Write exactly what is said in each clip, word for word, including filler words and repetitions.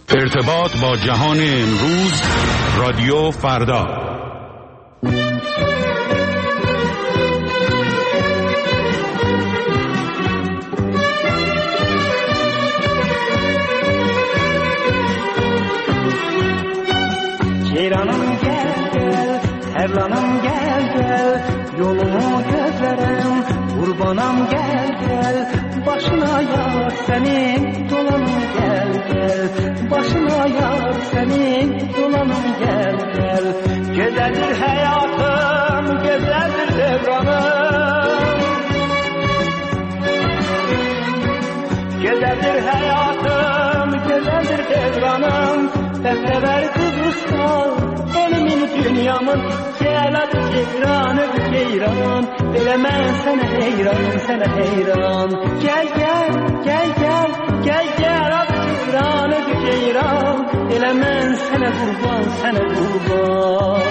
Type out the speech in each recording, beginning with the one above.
ارتباط با جهان امروز، رادیو فردا. Ceyranım gel gel, Erlanım gel gel, yolumu gözlerim, kurbanım gel gel, başına yar senin dolanım gel gel, başına yar senin dolanım gel gel. Güzeldir hayatım, güzeldir devranım, güzeldir hayatım, güzeldir devranım. Defter kızmışlar elimin dünyamın, gel hadi ceyran öp ceyran, bilemem sana heyran sana heyran. Gel gel gel gel gel gel hadi ceyran öp ceyran, bilemem sana kurban sana kurban.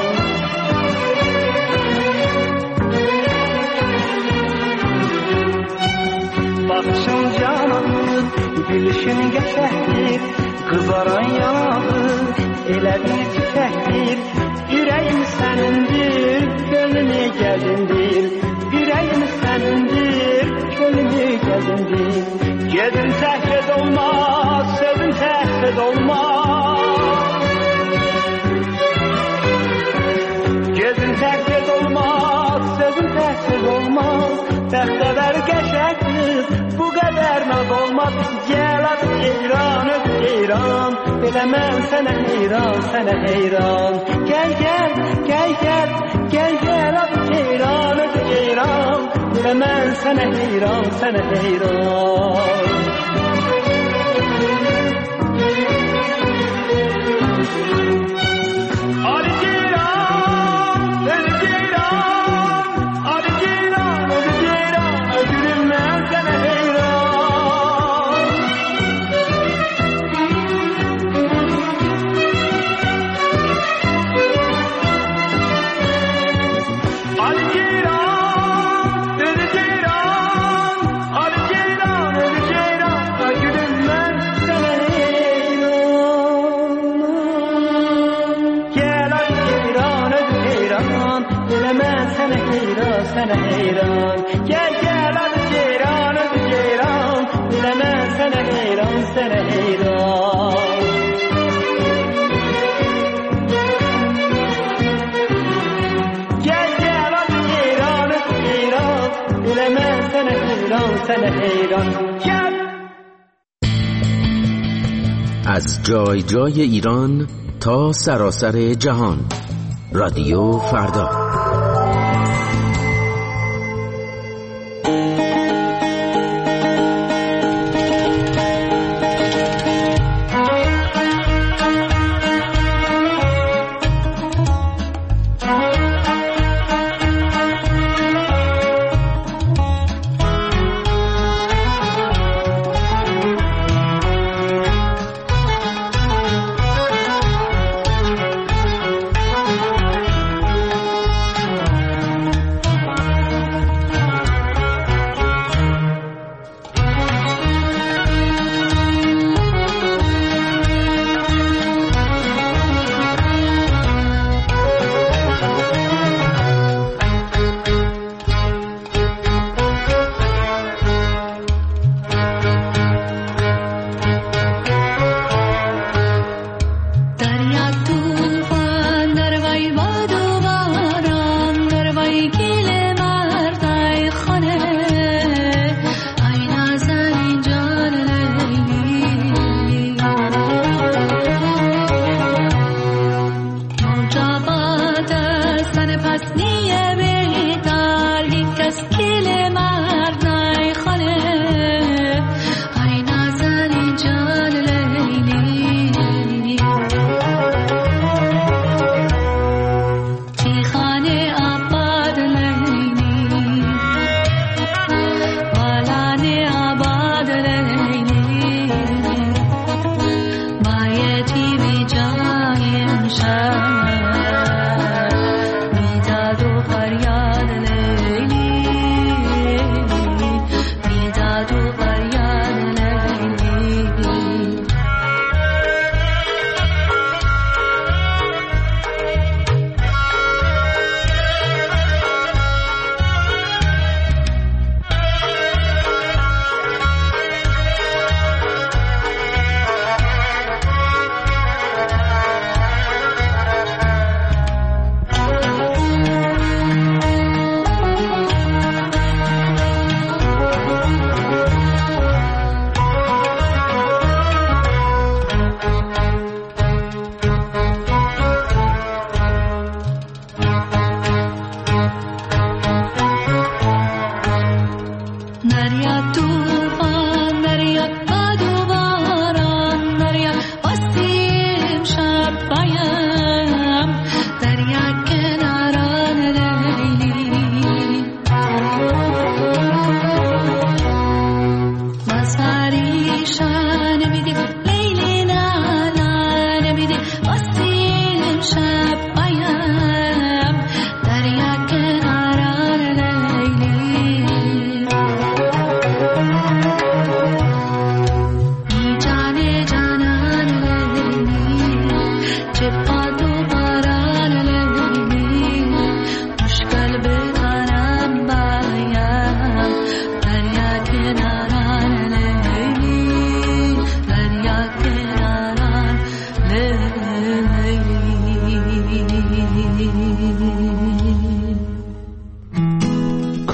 Bakışın cananır, gülüşün geçerdir, kızaran yanağır, elə bir tüfəkdir. Ürəyim sənindir, gönlümü gəzindir, ürəyim sənindir, gönlümü gəzindir. Gedin təhqid olmaz, sözün təhqid olmaz, gedin təhqid olmaz, sözün təhqid olmaz. Bəxtəvər qəşəkdir, bu qədər naz olmaz. Gəl hadi ceyran öp ceyran, bilemem sana heyran sana heyran. Gel gel gel gel gel gel hadi ceyran öp ceyran, bilemem sana heyran sana heyran. Sana heyran, gel gel hadi ceyran öp ceyran, bilemem sana heyran sana heyran. Gel gel hadi ceyran öp ceyran, bilemem sana heyran sana heyran. Gel. از جای جای ایران تا سراسر جهان، رادیو فردا.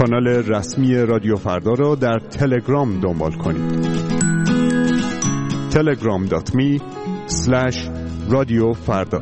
کانال رسمی رادیو فردا را در تلگرام دنبال کنید. تلگرام دات می اسلش رادیو فردا.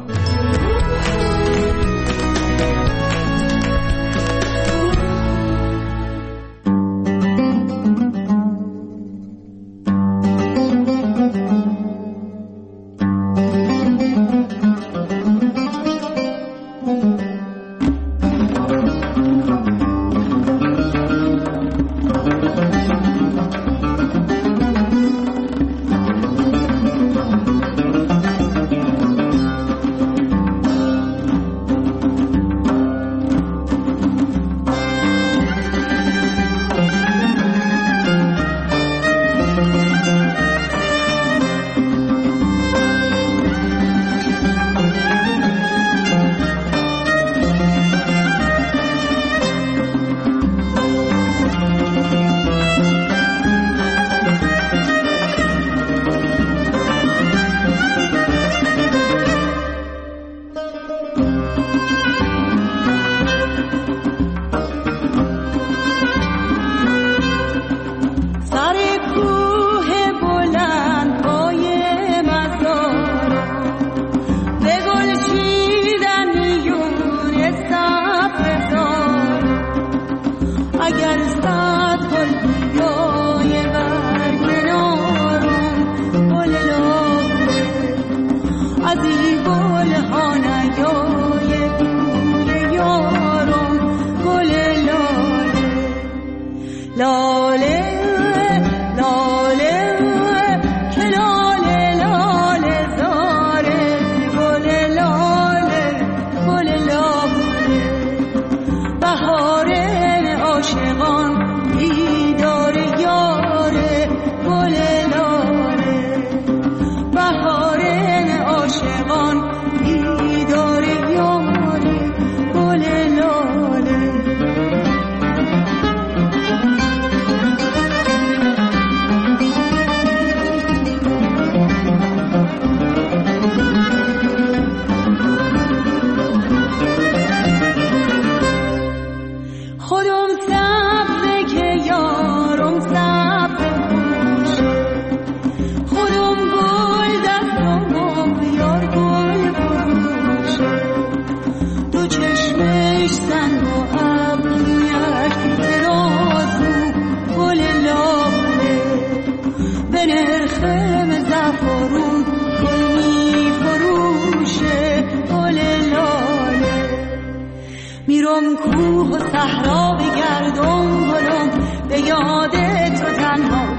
میرم کوه و صحرا بگردم گلم، به یاد تو تنها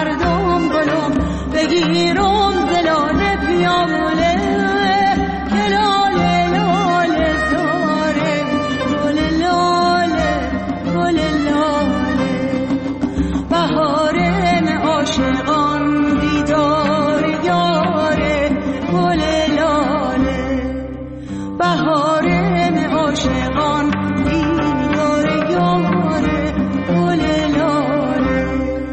بگردم گلم، بگیرم زلاله پیامله که لاله لاله زاره، گل لاله گل لاله، بهارم عاشقان دیدار یاره، گل لاله بهارم عاشقان دیدار یاره، گل لاله.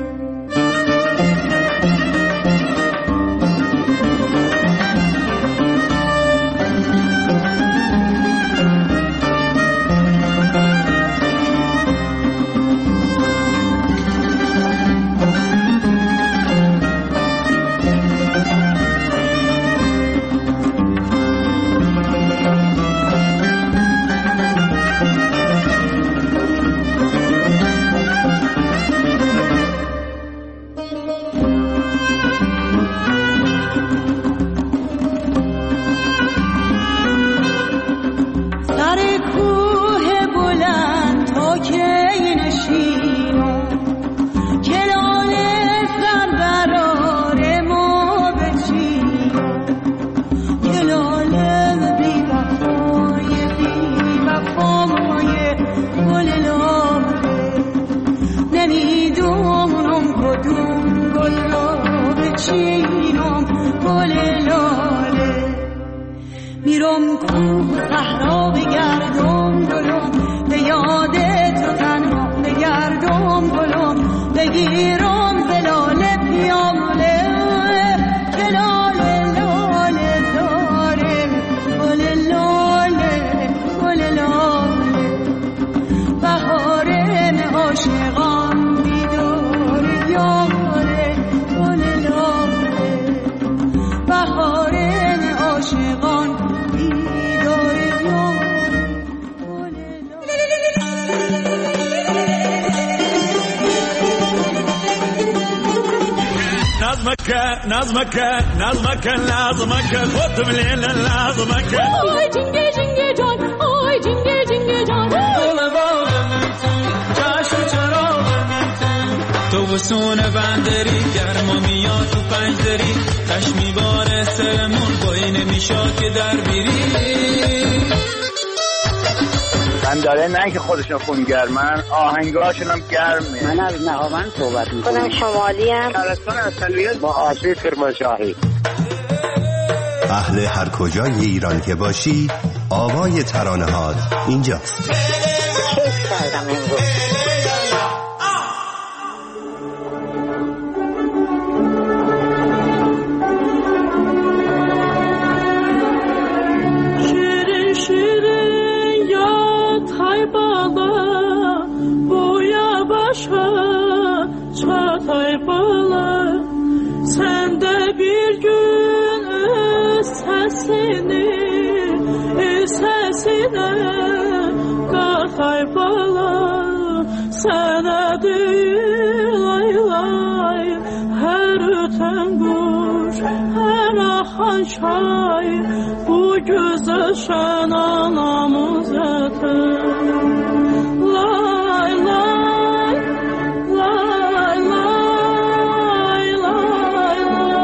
میرم کوه صحرا بگردم گلم، به یاد تو تنها بگردم گلم، بگیرم زلاله پیامله که لاله لاله زاره، گل لاله گل لاله، بهارم بهار عاشقان بیدار نظمك نظمك نظمك لازمك خد من لازمك آی جنگه جنگه جان آی جنگه جنگه جان تو وسون بندری گرما میاد تو پنجدری تشمی بار سرمون بایی نمیشا که در بیری من داره نه که خودشون خونگرمن آهنگاشون هم گرمه. من از نهاوند صحبت میکنم. خودم شمالی ام. شهرستان اصلیت با آشی کرمانشاهی. اهل هر کجای ایران که باشی آوای ترانه ها اینجاست. کیف کردم امروز. Çay bu güzel anamız yeter. Lay lay lay lay lay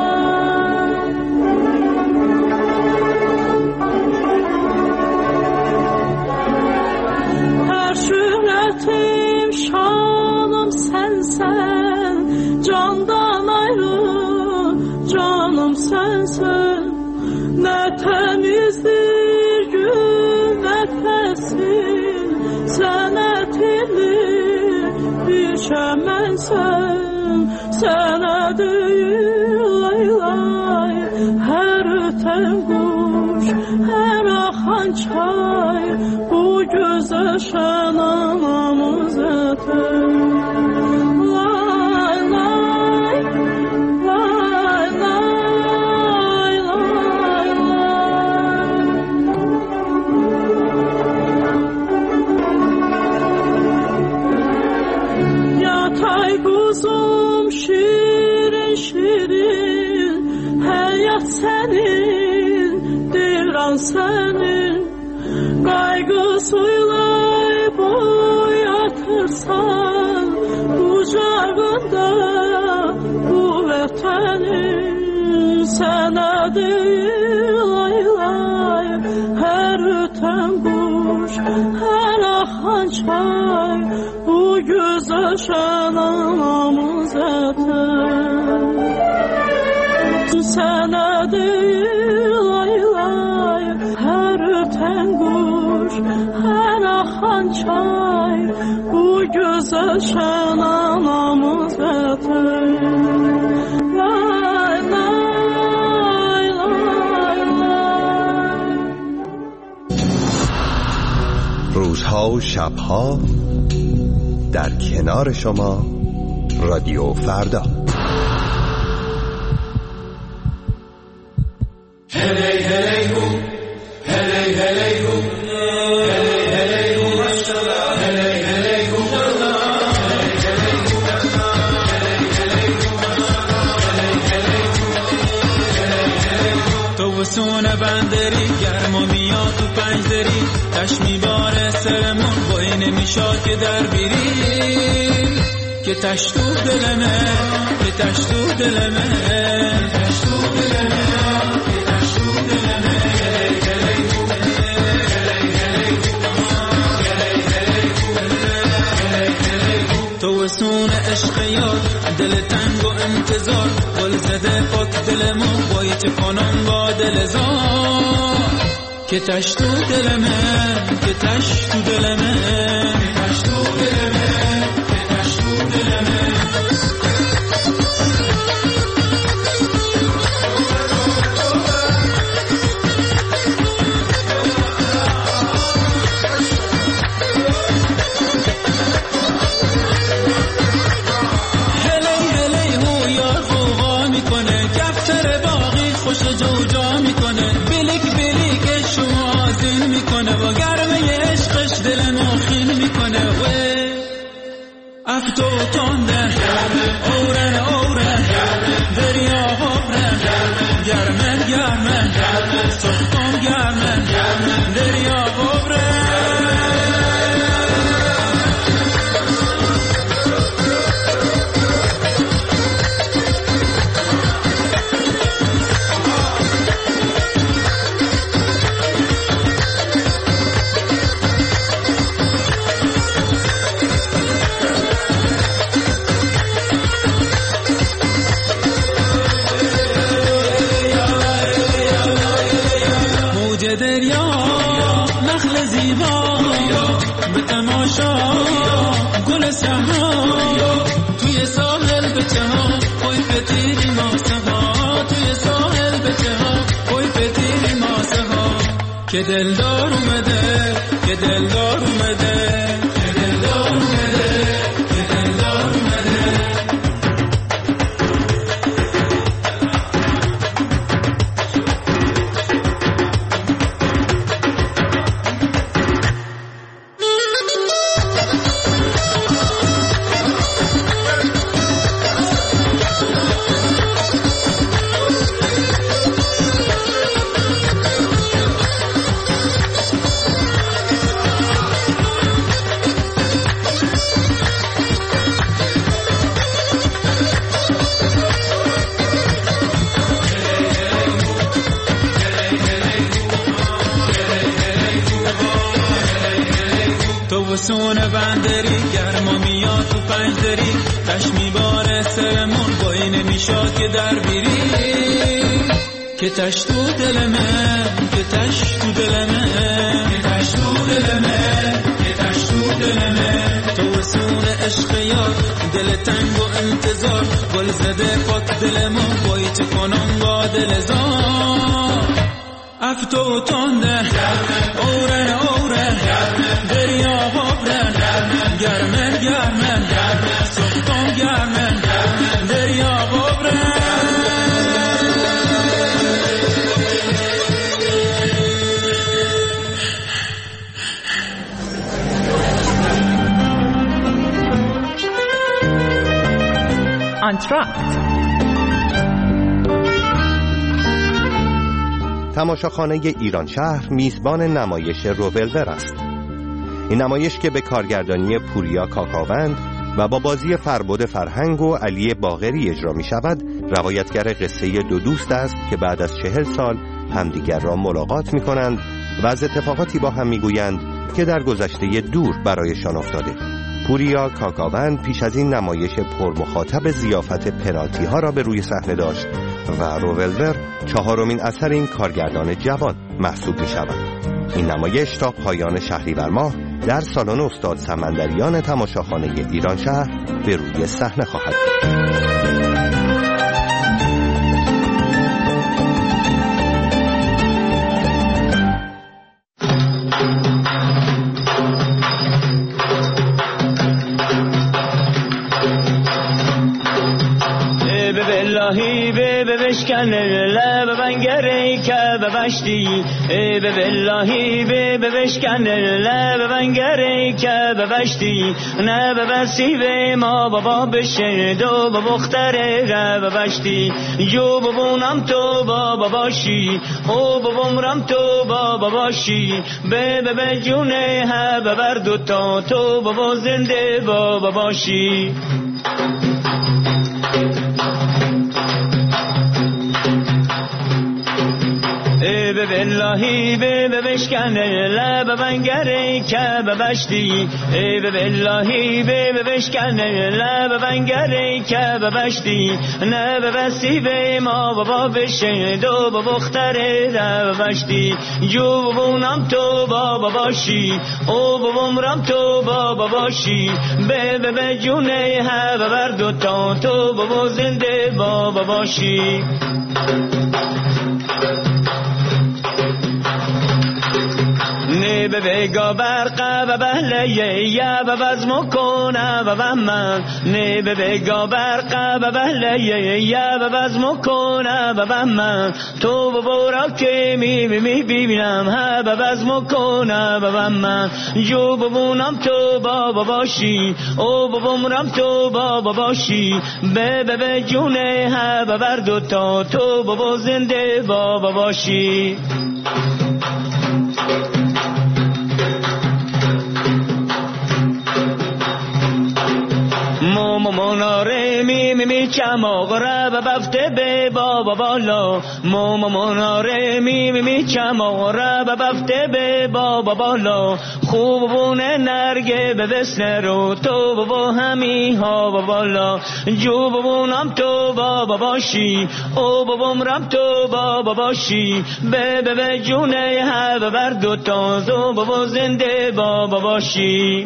her şöhretim şanım sensen candan ayrı canım sensen. Ne temizdir gün nefesin senetini bir çemensen sana değil lay lay her öten kuş her akan çay bu göze şen anamız yeter. Kuzum şirin şirin hayat senin devran senin kaygısıyla boyatırsan kucağında bu vatanın sana değil lay lay her öten kuş her akan çay bu güzel şanamız yeter. Sana değil lay lay her öten kuş her akan çay bu güzel şanamız yeter. Lay lay lay lay. روزها و شبها در کنار شما رادیو فردا. هلی هلی هو هلی هلی هو هلی هلی هو هلی هلی هو تو وسون بندری گرما میاد تو پنجدری تشمی بار سرمون بایی نمیشا که در بیری که تش تو دلمه که تش تو دلمه تش تو دلمه که تش تو دلمه هلی هلی هو هلی هلی هو تو وسون عشق یاد دل تنگ و انتظار گل زده پاک دلمون بایی چه کنم با دل زار که تش تو دلمه که تش تو دلمه که تش تو دلمه که تش تو دلمه هلی هلی هو یار خوبا میکنه گفتر باقی خوش جوجا میکنه، بلیک بلیک شما آزین میکنه و گرمه عشقش دل نوخین میکنه. و افتو تانده اورن اورن دریا هبرن گرمن گرمن سخم گرمن دریا هبرن. دریا نخل زیبا به تماشا گل سحا توی ساحل بچه ها خوی پتیری ماسه ها، توی ساحل بچه ها خوی پتیری ماسه ها. که دلدار اومده که دلدار اومده که دلدار اومده که دلدار اومده. سونه بندری گرما میاد تو پنجدری، تش میباره سرمون با این نمیشاد که در بیری. که تش تو دل من که تش تو دل من که تش تو دل من که تش تو دل من. تو سونه عشق یار دل تنگ و انتظار گل زده پاک دلمون بایی چه کنم با دل زار. افتو تانده اورن اورن دریا هبرن گرمن گرمن سخم گرمن دریا هبرن. آنتراکت تماشاخانه ایران شهر میزبان نمایش روولور است. این نمایش که به کارگردانی پوریا کاکاوند و با بازی فربد فرهنگ و علی باقری اجرا می شود، روایتگر قصه دو دوست است که بعد از چهل سال همدیگر را ملاقات می کنند و از اتفاقاتی با هم می گویند که در گذشته دور برایشان افتاده. پوریا کاکاوند پیش از این نمایش پرمخاطب ضیافت پنالتی ها را به روی صحنه داشت و روولور چهارمین اثر این کارگردان جوان محسوب می شود. این نمایش تا پایان شهریور ماه در سالن استاد سمندریان تماشاخانه ایران شهر به روی صحنه خواهد بود. بشکن لب بنگری که ببشتی ای به باللهی به بشکن لب بنگری که ببشتی نه ببسی به ما بابا بشه دو ببختر ره ببشتی جو ببونم تو بابا باشی او ببومرم تو بابا باشی به به جونه ها ببر دوتا تو بابا زنده بابا باشی. به باللهی به بشکن لب بنگری که ببشتی ای به باللهی به بشکن لب بنگری که ببشتی نه ببستی به ما بابا بشه دو ببختر ره ببشتی جو ببونم تو بابا باشی او ببومرم تو بابا باشی به به به جونه ها ببر دوتا تو بابا زنده بابا باشی. نه به به بگا برقه و بهله یه و بزم کنه و بهمن نه به بگا برقه و بهله یه و بزم کنه و بهمن تو ببورا که می می ببینم ها و بزم کنه و بهمن جو ببونم تو بابا باشی او ببومرم تو بابا باشی به به به جونه ها و بر دوتا تو بابا زنده بابا باشی مومو مناره می می می چماغره و بفته به بابا بالا مومو مناره می می می چماغره و بفته به بابا بالا خوب بونه نرگه به بسنه رو تو بابا همی ها بالا جو ببونم تو بابا باشی او ببومرم تو بابا باشی به به به جونه ها بر دوتا تو بابا زنده بابا باشی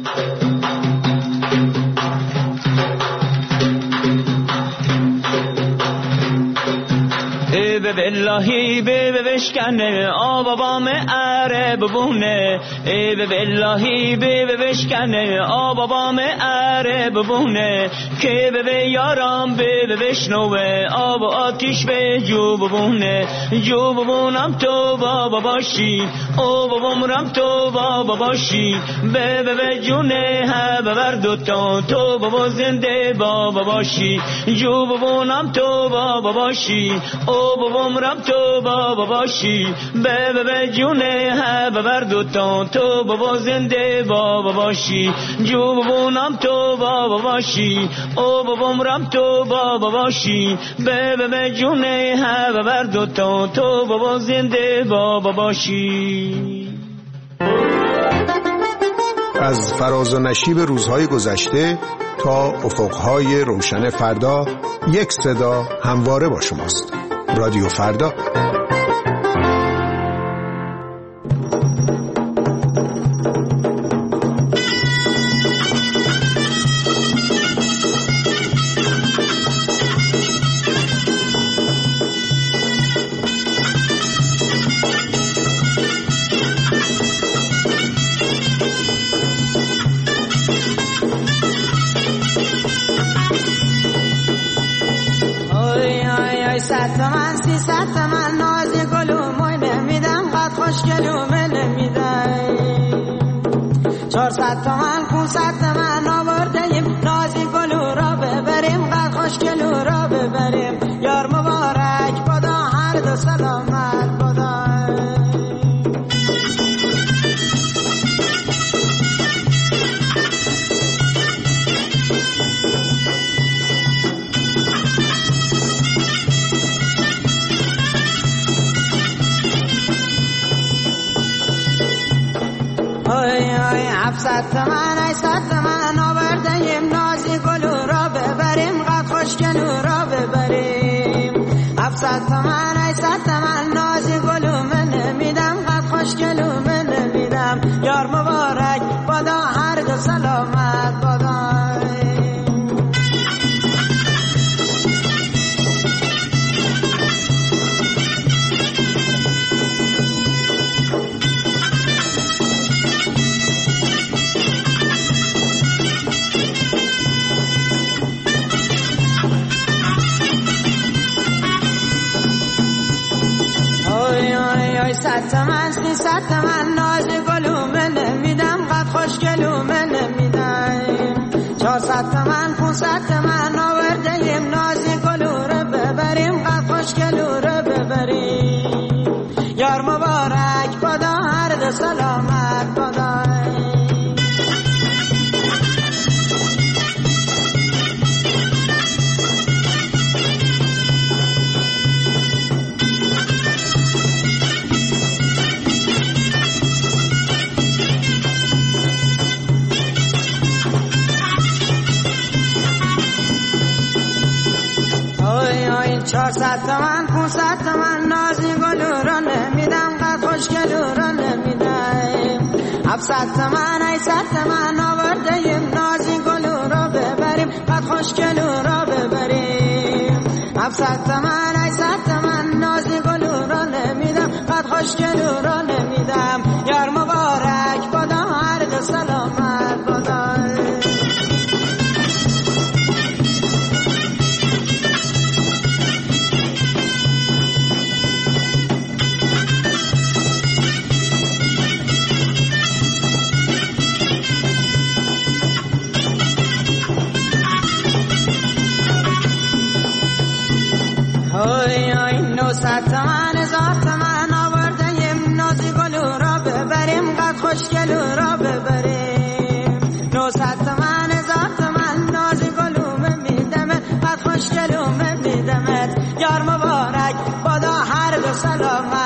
به باللهی به بشکنه آبا بام اره ببونه ای به باللهی به بشکنه آبا بام اره ببونه که به یارم به بشنوه آب آتیش به جو ببونه جو ببونم تو بابا باشی او ببومرم تو بابا باشی به به جونه ها بر دوتا تو بابا زنده بابا باشی جو ببونم تو بابا باشی او ببومرم تو بابا باشی به به به جونه ها بر دوتا تو بابا زنده بابا باشی جو ببونم تو بابا باشی او ببومرم تو بابا باشی به به به جونه ها بر دوتا تو بابا زنده بابا باشی. از فراز و نشیب روزهای گذشته تا افقهای روشن فردا یک صدا همواره با شماست. رادیو فردا. چهارصد تومن پونصد تومن آوردیم نازی گلو را ببریم قد خوشگلو را ببریم یار مبارک بدا هر دو سلامت بدا هفتصد تومن هشتصد تومن آوردیم نازی گلو را ببریم قد خوشگلو را ببریم هفتصد تومن هشتصد تومن نازی گلو من نمیدم قد خوشگلو من نمیدم یار مبارک بدا هر دو سلامت بدا صد تومن سیصد تومن نازی گلو من نمیدم قد خوشگلو من نمیدم چهارصد تومن پونصد تومن آوردیم نازی گلو رو ببریم قد خوشگلو رو ببریم یار مبارک بدا هر دو سلامت بدا چهارصد تومن پونصد تومن نازی گلو را نمیدم قد خوشگلو را نمیدم هفتصد تومن هشتصد تومن آوردیم نازی گلو را ببریم قد خوشگلو را ببریم هفتصد تومن هشتصد تومن نازی گلو را نمیدم قد خوشگلو را نمیدم یار مبارک نوصد تومن هزار تومن آوردیم نازی گلو را ببریم قد خوشگلو را ببریم نوصد تومن هزار تومن نازی گلو میدمت قد خوشگلو میدمت یار مبارک بادا هر دو سلامت